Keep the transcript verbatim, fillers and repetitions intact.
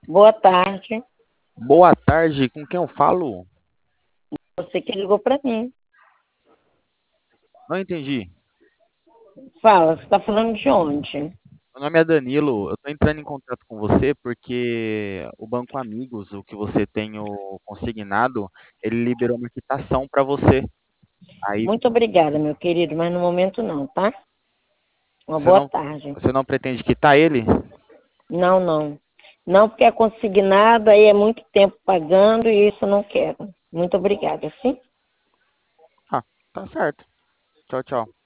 Boa tarde. Boa tarde, com quem eu falo? Você que ligou para mim. Não entendi. Fala, você está falando de onde? Meu nome é Danilo, eu estou entrando em contato com você porque o Banco Amigos, o que você tem o consignado, ele liberou uma quitação para você. Aí Muito obrigada, meu querido, mas no momento não, tá? Uma você boa não, tarde. você não pretende quitar ele? Não, não. Não, porque é consignado, aí é muito tempo pagando e isso eu não quero. Muito obrigada, sim? Ah, tá certo. Tchau, tchau.